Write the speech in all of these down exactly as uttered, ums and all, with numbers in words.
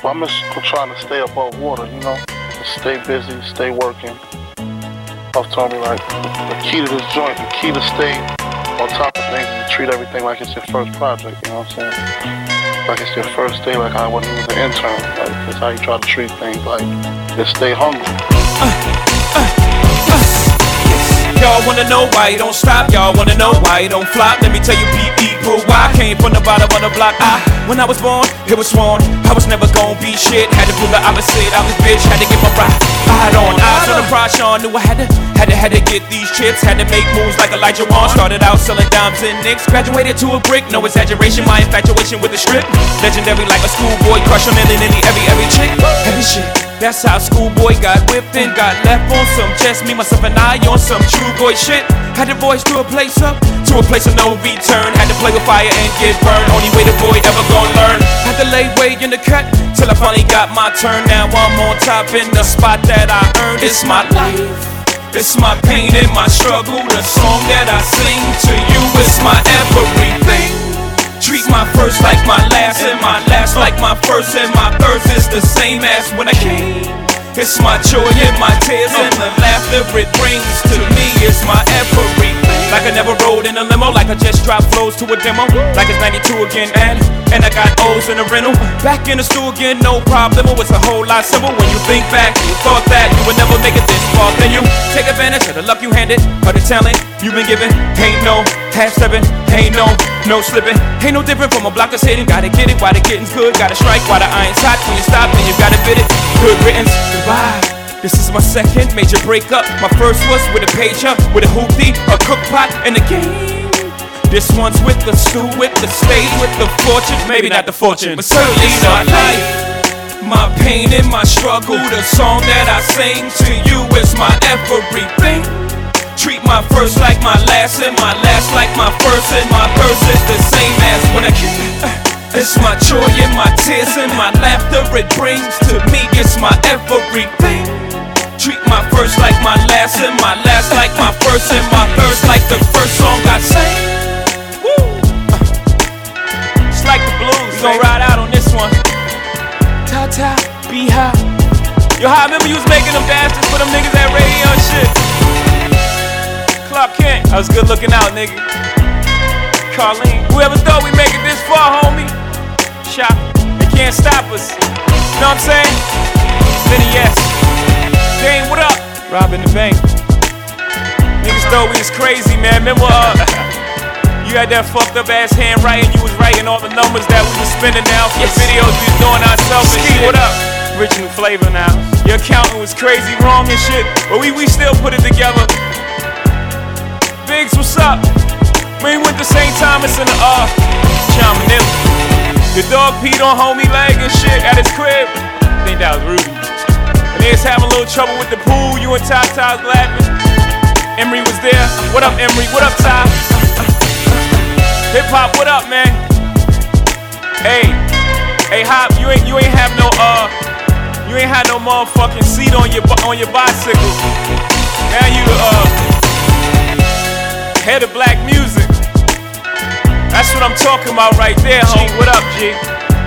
Well, I'm just trying to stay above water, you know? Stay busy, stay working. I've told me, like, the key to this joint, the key to stay on top of things is to treat everything like it's your first project, you know what I'm saying? Like it's your first day, like I when you was an intern. Like, that's how you try to treat things, like, just stay hungry. Uh, uh, uh. Y'all wanna know why you don't stop? Y'all wanna know why you don't flop? Let me tell you people why I came from the bottom of the block. I, when I was born, it was sworn I was never gonna be shit. Had to prove the opposite, I was bitch. Had to get my ride, ride on. Eyes on the prize, Sean knew I had to, had to, had to get these chips. Had to make moves like Elijah Wan. Started out selling dimes and nicks. Graduated to a brick, no exaggeration. My infatuation with the strip, legendary like a schoolboy. Crush on any, any, every, every chick. Heavy shit. That's how schoolboy got whipped and got left on some just me, myself, and I on some true boy shit. Had to voice to a place up, to a place of no return. Had to play with fire and get burned. Only way the boy ever gon' learn. Had to lay way in the cut till I finally got my turn. Now I'm on top in the spot that I earned. It's my life, it's my pain and my struggle. The song that I sing to you is my everything. Treat my first like my last, and my last like my first, and my first is the same as when I came. It's my joy and my tears and the laughter it brings to me. It's my everything. Like I never rode in a limo, like I just dropped flows to a demo. Like it's ninety-two again, and and I got O's in a rental. Back in the stool again, no problem. It's a whole lot simple when you think back. You thought that you would never make it this far, then you take advantage of the luck you handed, of the talent you've been given. Ain't no half stepping, ain't no no slipping. Ain't no different from a block that's hitting. Gotta get it while the getting's good. Gotta strike while the iron's hot. When you stop, then you gotta bid it. Good riddance, goodbye. This is my second major breakup. My first was with a pager, with a hoopty, a cook pot, and a game. This one's with the stew, with the stage, with the fortune. Maybe not the fortune, but certainly my life, my pain and my struggle. The song that I sing to you is my everything. Treat my first like my last, and my last like my first, and my first is the same as when I came. It's my joy and my tears and my laughter it brings to me. It's my everything. Treat my first like my last, and my last like my first, and my first like the first song I sang. Woo! It's like the blues. We gon' ride out on this one. Ta ta, be high. Yo, I remember you was making them bastards for them niggas at radio and shit. Clark Kent, I was good looking out, nigga. Carlene, whoever thought we make it this far, homie? Shop, they can't stop us. You know what I'm saying? Vinny S. Dane, what up? Robbing the bank. Niggas thought we was crazy, man. Remember, uh, you had that fucked up ass handwriting. You was writing all the numbers that we was spending now for yes. The videos we was doing ourselves and shit. What up? Original flavor now. Your accountant was crazy wrong and shit, but we, we still put it together. Biggs, what's up? We went the Saint Thomas in the uh, John Manila. The dog peed on homie leg and shit at his crib. I think that was Rudy. And they was having a little trouble with the pool. You and Ty Ty was laughing. Emery was there. What up, Emery? What up, Ty? Hip hop, what up, man? Hey, hey, Hop, you ain't you ain't have no uh, you ain't had no motherfucking seat on your on your bicycle. Now you uh, head of black music. That's what I'm talking about right there, homie. What up, G?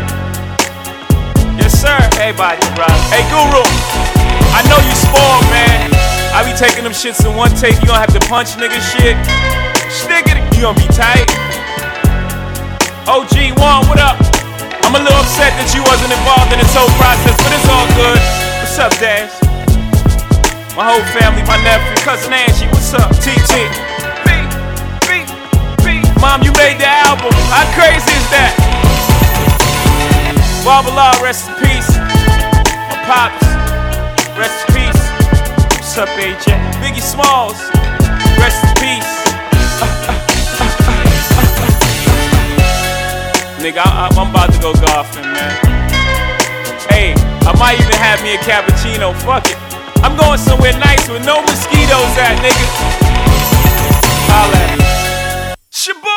Yes, sir. Hey, body, bro. Hey, Guru. I know you spoiled, man. I be taking them shits in one take. You gonna have to punch nigga shit. Stiggity. You gonna be tight. O G one, what up? I'm a little upset that you wasn't involved in this whole process, but it's all good. What's up, Dash? My whole family, my nephew, cousin Angie. What's up, T T? Mom, you made the album. How crazy is that? Barbala, rest in peace. My pops, rest in peace. What's up, A J? Biggie Smalls, rest in peace. Uh, uh, uh, uh, uh, uh. Nigga, I, I'm about to go golfing, man. Hey, I might even have me a cappuccino. Fuck it. I'm going somewhere nice with no mosquitoes at, nigga. Holla at me. Shaboom!